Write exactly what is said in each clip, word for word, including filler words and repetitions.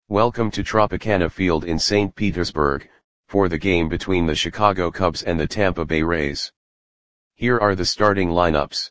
Welcome to Tropicana Field in Saint Petersburg, for the game between the Chicago Cubs and the Tampa Bay Rays. Here are the starting lineups.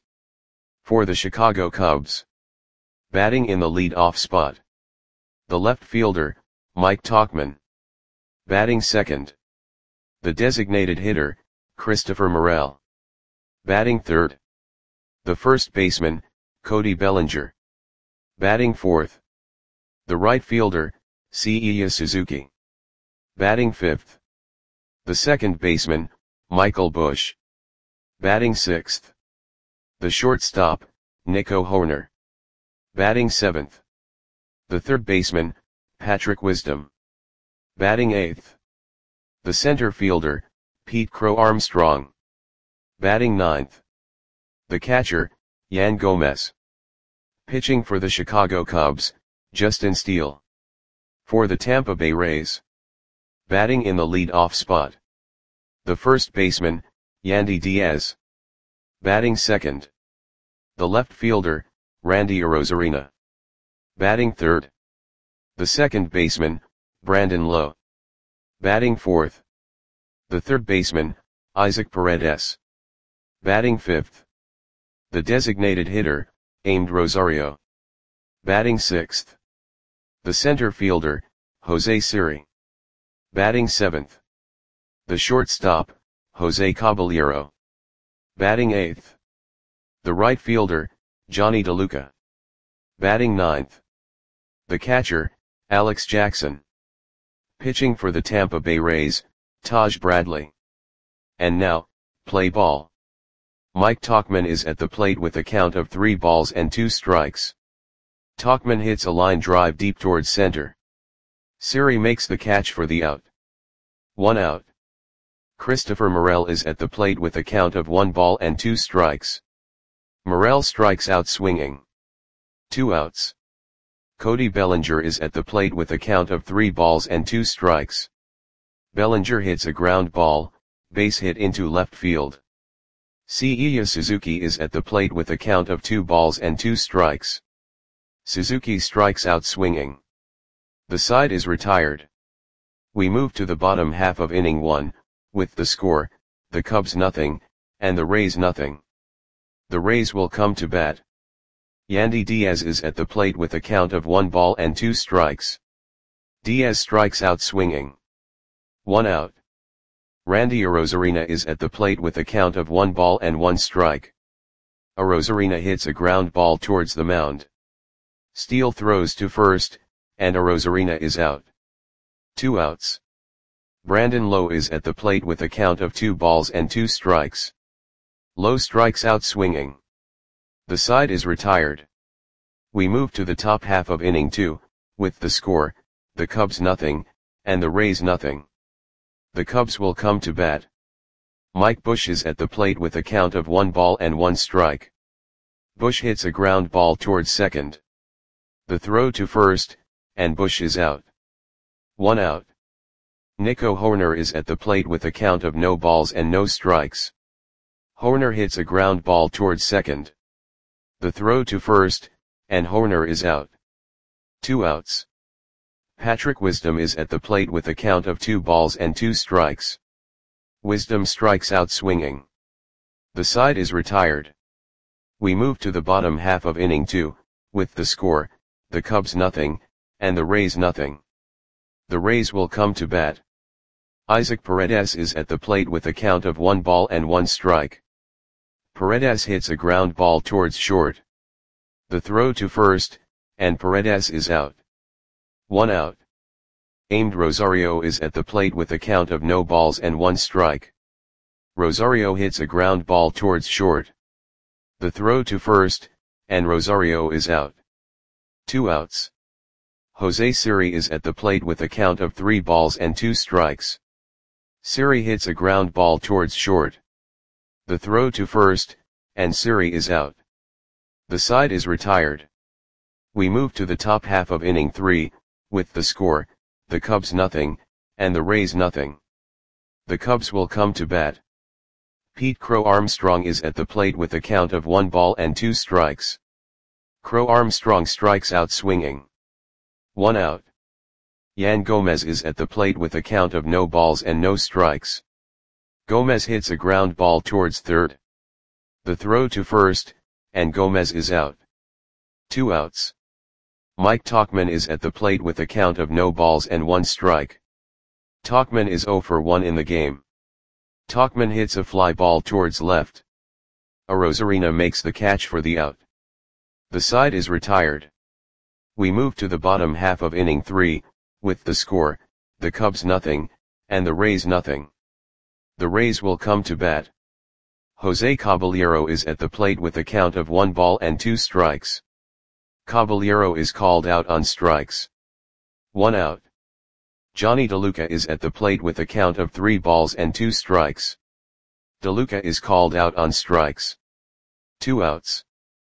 For the Chicago Cubs. Batting in the lead-off spot. The left fielder, Mike Tauchman. Batting second. The designated hitter, Christopher Morel. Batting third. The first baseman, Cody Bellinger. Batting fourth. The right fielder, Seiya Suzuki. Batting fifth. The second baseman, Michael Busch. Batting sixth. The shortstop, Nico Hoerner. Batting seventh. The third baseman, Patrick Wisdom. Batting eighth. The center fielder, Pete Crow Armstrong. Batting ninth. The catcher, Yan Gomez. Pitching for the Chicago Cubs, Justin Steele. For the Tampa Bay Rays. Batting in the lead-off spot. The first baseman, Yandy Diaz. Batting second. The left fielder, Randy Arozarena. Batting third. The second baseman, Brandon Lowe. Batting fourth. The third baseman, Isaac Paredes. Batting fifth. The designated hitter, Amed Rosario. Batting sixth. The center fielder, Jose Siri. Batting seventh. The shortstop, Jose Caballero. Batting eighth. The right fielder, Johnny DeLuca. Batting ninth. The catcher, Alex Jackson. Pitching for the Tampa Bay Rays, Taj Bradley. And now, play ball. Mike Tauchman is at the plate with a count of three balls and two strikes. Tauchman hits a line drive deep towards center. Siri makes the catch for the out. One out. Christopher Morel is at the plate with a count of one ball and two strikes. Morel strikes out swinging. Two outs. Cody Bellinger is at the plate with a count of three balls and two strikes. Bellinger hits a ground ball, base hit into left field. Seiya Suzuki is at the plate with a count of two balls and two strikes. Suzuki strikes out swinging. The side is retired. We move to the bottom half of inning one, with the score, the Cubs nothing, and the Rays nothing. The Rays will come to bat. Yandy Diaz is at the plate with a count of one ball and two strikes. Diaz strikes out swinging. One out. Randy Arozarena is at the plate with a count of one ball and one strike. Arozarena hits a ground ball towards the mound. Steele throws to first, and Arozarena is out. Two outs. Brandon Lowe is at the plate with a count of two balls and two strikes. Lowe strikes out swinging. The side is retired. We move to the top half of inning two, with the score, the Cubs nothing, and the Rays nothing. The Cubs will come to bat. Mike Busch is at the plate with a count of one ball and one strike. Busch hits a ground ball towards second. The throw to first, and Busch is out. One out. Nico Hoerner is at the plate with a count of no balls and no strikes. Hoerner hits a ground ball towards second. The throw to first, and Hoerner is out. Two outs. Patrick Wisdom is at the plate with a count of two balls and two strikes. Wisdom strikes out swinging. The side is retired. We move to the bottom half of inning two, with the score, the Cubs nothing, and the Rays nothing. The Rays will come to bat. Isaac Paredes is at the plate with a count of one ball and one strike. Paredes hits a ground ball towards short. The throw to first, and Paredes is out. One out. Amed Rosario is at the plate with a count of no balls and one strike. Rosario hits a ground ball towards short. The throw to first, and Rosario is out. Two outs. Jose Siri is at the plate with a count of three balls and two strikes. Siri hits a ground ball towards short. The throw to first, and Siri is out. The side is retired. We move to the top half of inning three, with the score, the Cubs nothing, and the Rays nothing. The Cubs will come to bat. Pete Crow Armstrong is at the plate with a count of one ball and two strikes. Crow Armstrong strikes out swinging. One out. Yan Gomez is at the plate with a count of no balls and no strikes. Gomez hits a ground ball towards third. The throw to first, and Gomez is out. Two outs. Mike Tauchman is at the plate with a count of no balls and one strike. Tauchman is oh for one in the game. Tauchman hits a fly ball towards left. Arozarena makes the catch for the out. The side is retired. We move to the bottom half of inning three, with the score, the Cubs nothing, and the Rays nothing. The Rays will come to bat. Jose Caballero is at the plate with a count of one ball and two strikes. Caballero is called out on strikes. One out. Johnny DeLuca is at the plate with a count of three balls and two strikes. DeLuca is called out on strikes. Two outs.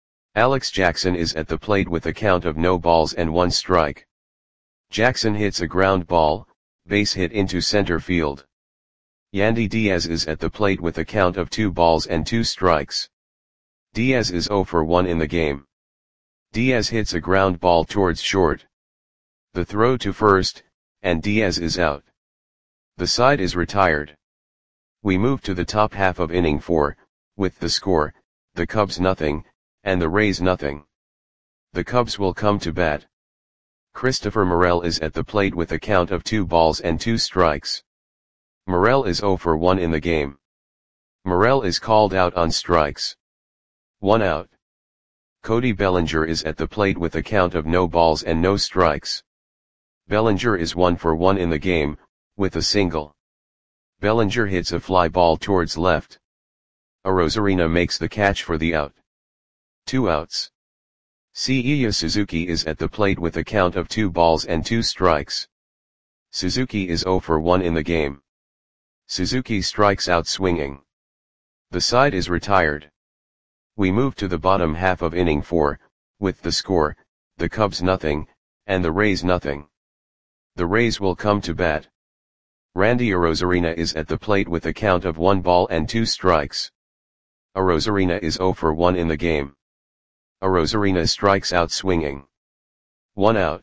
Alex Jackson is at the plate with a count of no balls and one strike. Jackson hits a ground ball, base hit into center field. Yandy Diaz is at the plate with a count of two balls and two strikes. Diaz is oh for one in the game. Diaz hits a ground ball towards short. The throw to first, and Diaz is out. The side is retired. We move to the top half of inning four, with the score, the Cubs nothing, and the Rays nothing. The Cubs will come to bat. Christopher Morel is at the plate with a count of two balls and two strikes. Morel is oh for one in the game. Morel is called out on strikes. One out. Cody Bellinger is at the plate with a count of no balls and no strikes. Bellinger is one for one in the game, with a single. Bellinger hits a fly ball towards left. Arozarena makes the catch for the out. Two outs. Seiya Suzuki is at the plate with a count of two balls and two strikes. Suzuki is oh for one in the game. Suzuki strikes out swinging. The side is retired. We move to the bottom half of inning four, with the score, the Cubs nothing, and the Rays nothing. The Rays will come to bat. Randy Arozarena is at the plate with a count of one ball and two strikes. Arozarena is oh for one in the game. Arozarena strikes out swinging. One out.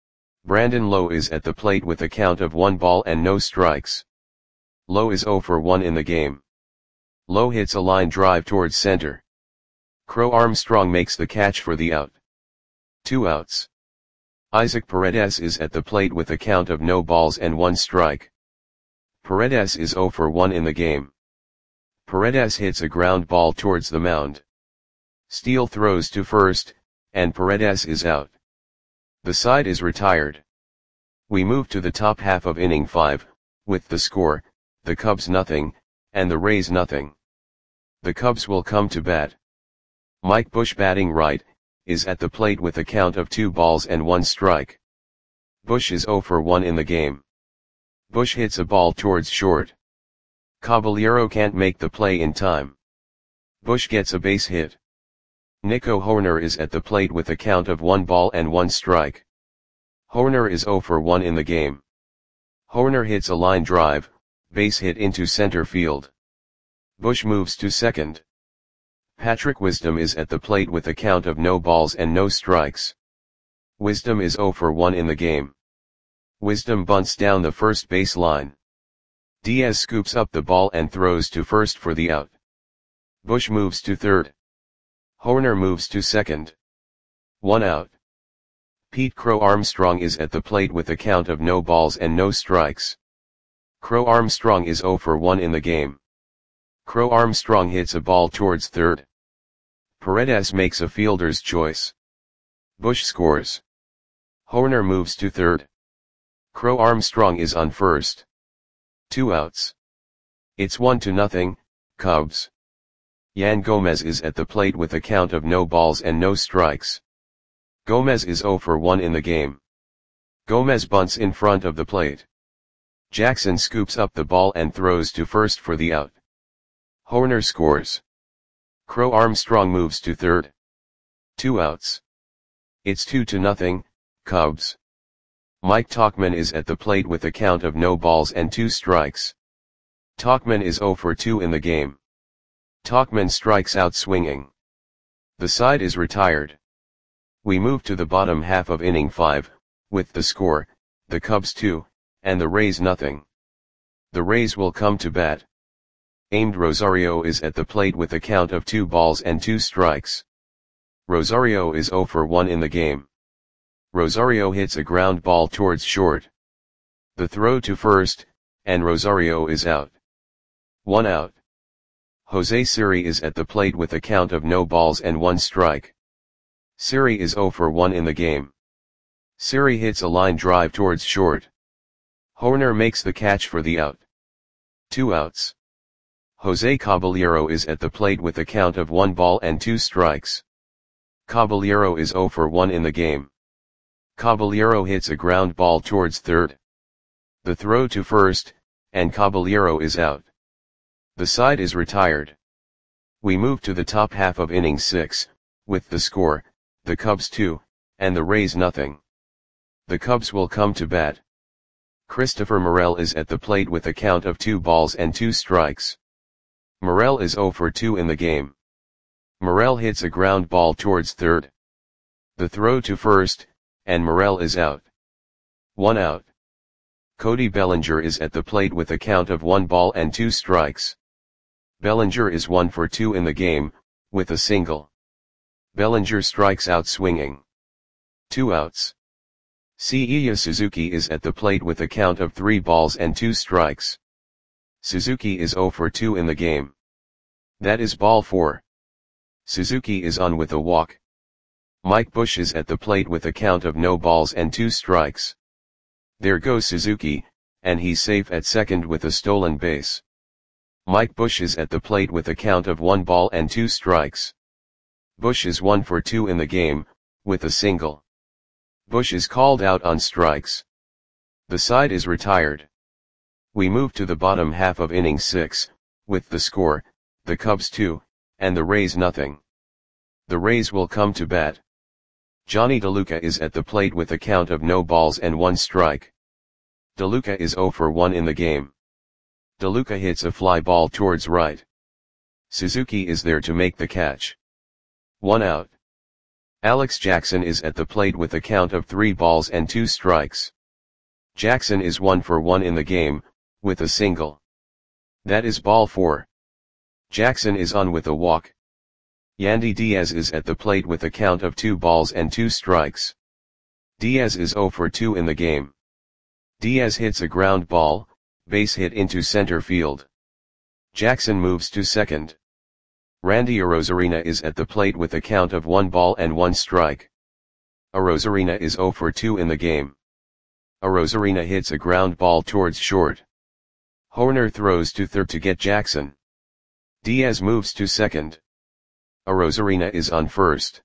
Brandon Lowe is at the plate with a count of one ball and no strikes. Lowe is oh for one in the game. Lowe hits a line drive towards center. Crow Armstrong makes the catch for the out. Two outs. Isaac Paredes is at the plate with a count of no balls and one strike. Paredes is oh for one in the game. Paredes hits a ground ball towards the mound. Steele throws to first, and Paredes is out. The side is retired. We move to the top half of inning five, with the score, the Cubs nothing, and the Rays nothing. The Cubs will come to bat. Mike Bush batting right, is at the plate with a count of two balls and one strike. Bush is oh for one in the game. Bush hits a ball towards short. Caballero can't make the play in time. Bush gets a base hit. Nico Hoerner is at the plate with a count of one ball and one strike. Hoerner is oh for one in the game. Hoerner hits a line drive, base hit into center field. Bush moves to second. Patrick Wisdom is at the plate with a count of no balls and no strikes. Wisdom is oh for one in the game. Wisdom bunts down the first base line. Diaz scoops up the ball and throws to first for the out. Bush moves to third. Hoerner moves to second. One out. Pete Crow Armstrong is at the plate with a count of no balls and no strikes. Crow Armstrong is oh for one in the game. Crow Armstrong hits a ball towards third. Paredes makes a fielder's choice. Bush scores. Hoerner moves to third. Crow Armstrong is on first. Two outs. It's one to nothing, Cubs. Yan Gomez is at the plate with a count of no balls and no strikes. Gomez is oh for one in the game. Gomez bunts in front of the plate. Jackson scoops up the ball and throws to first for the out. Hoerner scores. Crow Armstrong moves to third. Two outs. It's two to nothing, Cubs. Mike Tauchman is at the plate with a count of no balls and two strikes. Tauchman is oh for two in the game. Tauchman strikes out swinging. The side is retired. We move to the bottom half of inning five, with the score, the Cubs two, and the Rays nothing. The Rays will come to bat. Aimed Rosario is at the plate with a count of two balls and two strikes. Rosario is zero for one in the game. Rosario hits a ground ball towards short. The throw to first, and Rosario is out. One out. Jose Siri is at the plate with a count of no balls and one strike. Siri is zero for one in the game. Siri hits a line drive towards short. Hoerner makes the catch for the out. Two outs. Jose Caballero is at the plate with a count of one ball and two strikes. Caballero is zero for one in the game. Caballero hits a ground ball towards third. The throw to first, and Caballero is out. The side is retired. We move to the top half of inning six, with the score, the Cubs two, and the Rays nothing. The Cubs will come to bat. Christopher Morel is at the plate with a count of two balls and two strikes. Morel is zero for two in the game. Morel hits a ground ball towards third. The throw to first, and Morel is out. One out. Cody Bellinger is at the plate with a count of one ball and two strikes. Bellinger is one for two in the game, with a single. Bellinger strikes out swinging. Two outs. Seiya Suzuki is at the plate with a count of three balls and two strikes. Suzuki is zero for two in the game. That is ball four. Suzuki is on with a walk. Mike Bush is at the plate with a count of no balls and two strikes. There goes Suzuki, and he's safe at second with a stolen base. Mike Bush is at the plate with a count of one ball and two strikes. Bush is one for two in the game, with a single. Bush is called out on strikes. The side is retired. We move to the bottom half of inning six, with the score, the Cubs two, and the Rays nothing. The Rays will come to bat. Johnny DeLuca is at the plate with a count of no balls and one strike. DeLuca is zero for one in the game. DeLuca hits a fly ball towards right. Suzuki is there to make the catch. One out. Alex Jackson is at the plate with a count of three balls and two strikes. Jackson is one for one in the game, with a single. That is ball four. Jackson is on with a walk. Yandy Diaz is at the plate with a count of two balls and two strikes. Diaz is zero for two in the game. Diaz hits a ground ball, base hit into center field. Jackson moves to second. Randy Arozarena is at the plate with a count of one ball and one strike. Arozarena is zero for two in the game. Arozarena hits a ground ball towards short. Hoerner throws to third to get Jackson. Diaz moves to second. Arozarena is on first.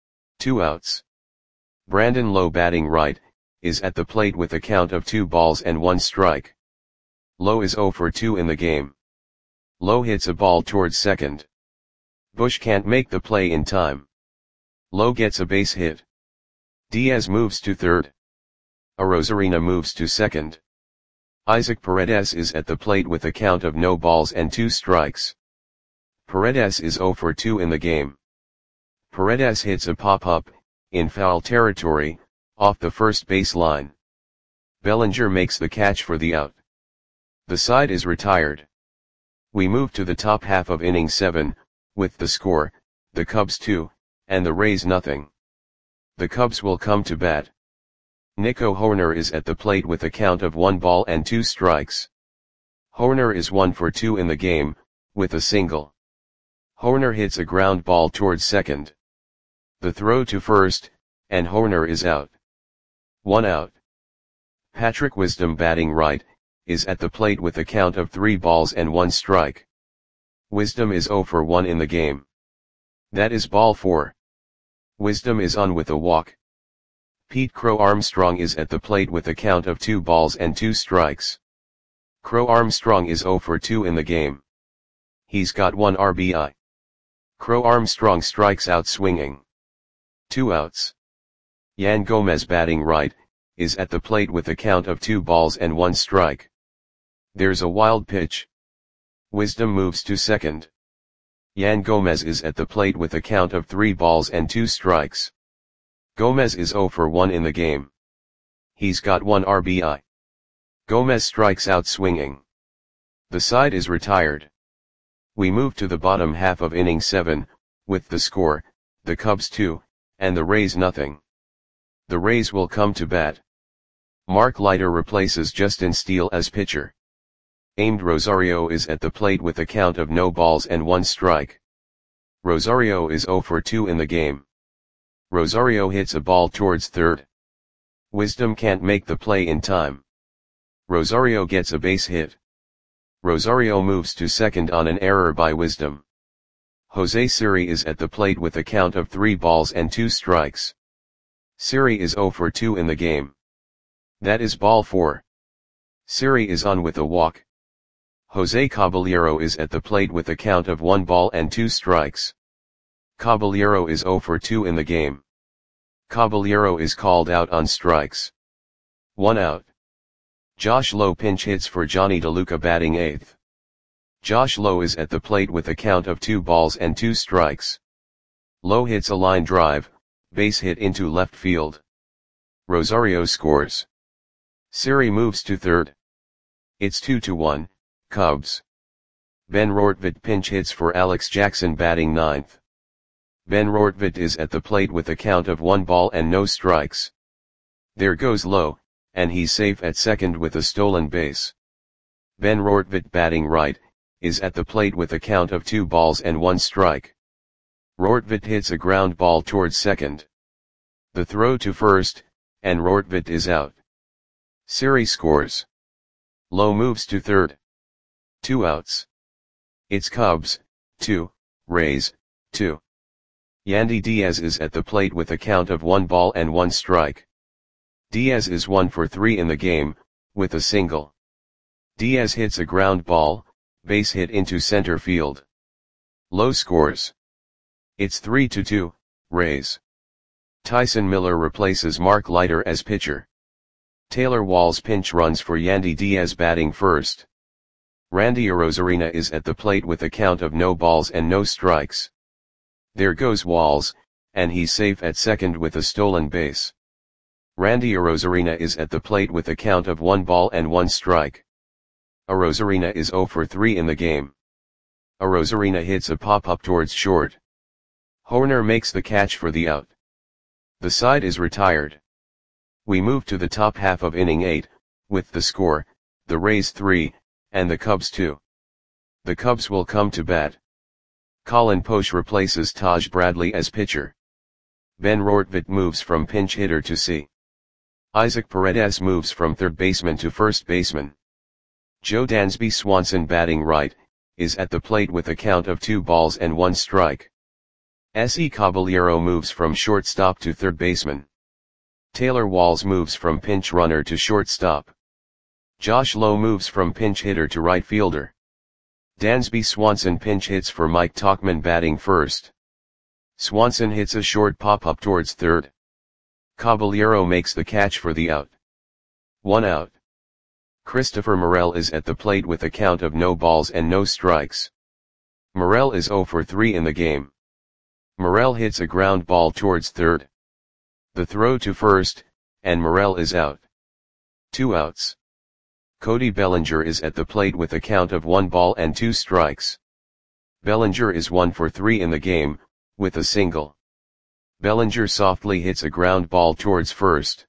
Two outs. Brandon Lowe batting right, is at the plate with a count of two balls and one strike. Lowe is zero for two in the game. Lowe hits a ball towards second. Bush can't make the play in time. Lowe gets a base hit. Diaz moves to third. Arozarena moves to second. Isaac Paredes is at the plate with a count of no balls and two strikes. Paredes is zero for two in the game. Paredes hits a pop-up, in foul territory, off the first base line. Bellinger makes the catch for the out. The side is retired. We move to the top half of inning seven, with the score, the Cubs two, and the Rays nothing. The Cubs will come to bat. Nico Hoerner is at the plate with a count of one ball and two strikes. Hoerner is one for two in the game, with a single. Hoerner hits a ground ball towards second. The throw to first, and Hoerner is out. One out. Patrick Wisdom batting right, is at the plate with a count of three balls and one strike. Wisdom is zero for one in the game. That is ball four. Wisdom is on with a walk. Pete Crow Armstrong is at the plate with a count of two balls and two strikes. Crow Armstrong is zero for two in the game. He's got one R B I. Crow Armstrong strikes out swinging. Two outs. Yan Gomez batting right, is at the plate with a count of two balls and one strike. There's a wild pitch. Wisdom moves to second. Yan Gomez is at the plate with a count of three balls and two strikes. Gomez is zero for one in the game. He's got one R B I. Gomez strikes out swinging. The side is retired. We move to the bottom half of inning seven, with the score, the Cubs two, and the Rays nothing. The Rays will come to bat. Mark Leiter replaces Justin Steele as pitcher. Aimed Rosario is at the plate with a count of no balls and one strike. Rosario is oh for two in the game. Rosario hits a ball towards third. Wisdom can't make the play in time. Rosario gets a base hit. Rosario moves to second on an error by Wisdom. Jose Siri is at the plate with a count of three balls and two strikes. Siri is oh for two in the game. That is ball four. Siri is on with a walk. Jose Caballero is at the plate with a count of one ball and two strikes. Caballero is oh for two in the game. Caballero is called out on strikes. One out. Josh Lowe pinch hits for Johnny DeLuca batting eighth. Josh Lowe is at the plate with a count of two balls and two strikes. Lowe hits a line drive, base hit into left field. Rosario scores. Siri moves to third. It's two to one, Cubs. Ben Rortvedt pinch hits for Alex Jackson batting ninth. Ben Rortvedt is at the plate with a count of one ball and no strikes. There goes Lowe, and he's safe at second with a stolen base. Ben Rortvedt batting right, is at the plate with a count of two balls and one strike. Rortvedt hits a ground ball towards second. The throw to first, and Rortvedt is out. Siri scores. Lowe moves to third. Two outs. It's Cubs, two, Rays, two. Yandy Diaz is at the plate with a count of one ball and one strike. Diaz is one for three in the game, with a single. Diaz hits a ground ball, base hit into center field. Lowe scores. It's three to two, Rays. Tyson Miller replaces Mark Leiter as pitcher. Taylor Walls pinch runs for Yandy Diaz batting first. Randy Arozarena is at the plate with a count of no balls and no strikes. There goes Walls, and he's safe at second with a stolen base. Randy Arozarena is at the plate with a count of one ball and one strike. Arozarena is oh for three in the game. Arozarena hits a pop-up towards short. Hoerner makes the catch for the out. The side is retired. We move to the top half of inning eight, with the score, the Rays three, and the Cubs two. The Cubs will come to bat. Colin Poche replaces Taj Bradley as pitcher. Ben Rortvedt moves from pinch hitter to C. Isaac Paredes moves from third baseman to first baseman. Joe Dansby Swanson batting right, is at the plate with a count of two balls and one strike. S E Caballero moves from shortstop to third baseman. Taylor Walls moves from pinch runner to shortstop. Josh Lowe moves from pinch hitter to right fielder. Dansby Swanson pinch hits for Mike Tauchman batting first. Swanson hits a short pop-up towards third. Caballero makes the catch for the out. One out. Christopher Morel is at the plate with a count of no balls and no strikes. Morel is oh for three in the game. Morel hits a ground ball towards third. The throw to first, and Morel is out. Two outs. Cody Bellinger is at the plate with a count of one ball and two strikes. Bellinger is one for three in the game, with a single. Bellinger softly hits a ground ball towards first.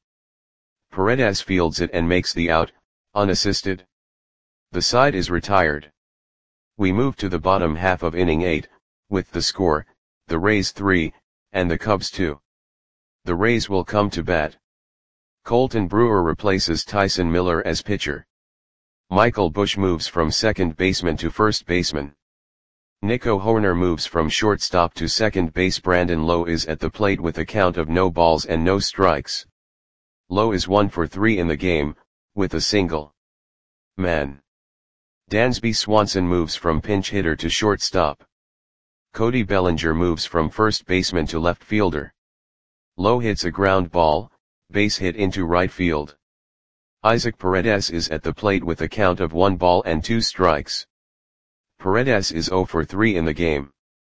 Paredes fields it and makes the out, unassisted. The side is retired. We move to the bottom half of inning eight, with the score, the Rays three, and the Cubs two. The Rays will come to bat. Colton Brewer replaces Tyson Miller as pitcher. Michael Busch moves from second baseman to first baseman. Nico Hoerner moves from shortstop to second base. Brandon Lowe is at the plate with a count of no balls and no strikes. Lowe is one for three in the game, with a single. Man. Dansby Swanson moves from pinch hitter to shortstop. Cody Bellinger moves from first baseman to left fielder. Lowe hits a ground ball, base hit into right field. Isaac Paredes is at the plate with a count of one ball and two strikes. Paredes is oh for three in the game.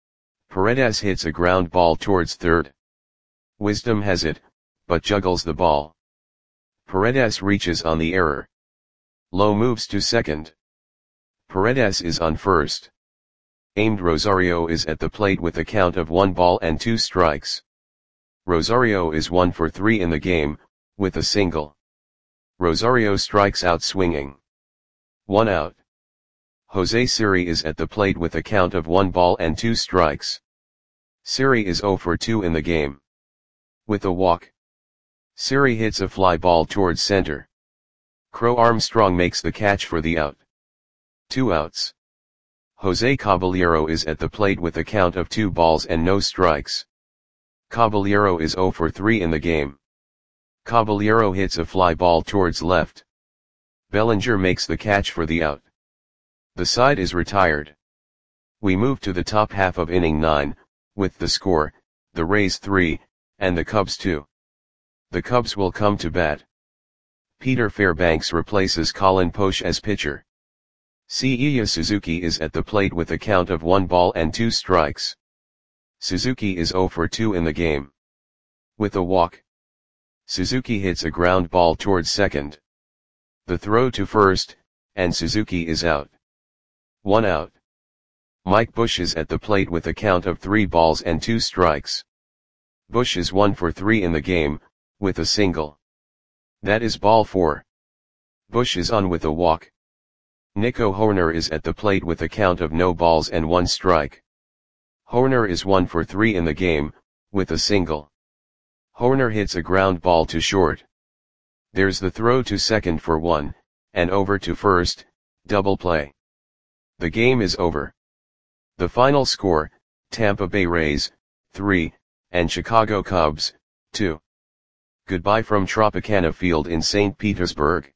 Paredes hits a ground ball towards third. Wisdom has it, but juggles the ball. Paredes reaches on the error. Low moves to second. Paredes is on first. Aimed Rosario is at the plate with a count of one ball and two strikes. Rosario is one for three in the game, with a single. Rosario strikes out swinging. One out. Jose Siri is at the plate with a count of one ball and two strikes. Siri is zero for two in the game. With a walk. Siri hits a fly ball towards center. Crow Armstrong makes the catch for the out. Two outs. Jose Caballero is at the plate with a count of two balls and no strikes. Caballero is zero for three in the game. Caballero hits a fly ball towards left. Bellinger makes the catch for the out. The side is retired. We move to the top half of inning nine, with the score, the Rays three, and the Cubs two. The Cubs will come to bat. Peter Fairbanks replaces Colin Poche as pitcher. Seiya Suzuki is at the plate with a count of one ball and two strikes. Suzuki is zero for two in the game. With a walk. Suzuki hits a ground ball towards second. The throw to first, and Suzuki is out. One out. Mike Bush is at the plate with a count of three balls and two strikes. Bush is one for three in the game, with a single. That is ball four. Bush is on with a walk. Nico Hoerner is at the plate with a count of no balls and one strike. Hoerner is one for three in the game, with a single. Hoerner hits a ground ball to short. There's the throw to second for one, and over to first, double play. The game is over. The final score, Tampa Bay Rays, three, and Chicago Cubs, two. Goodbye from Tropicana Field in Saint Petersburg.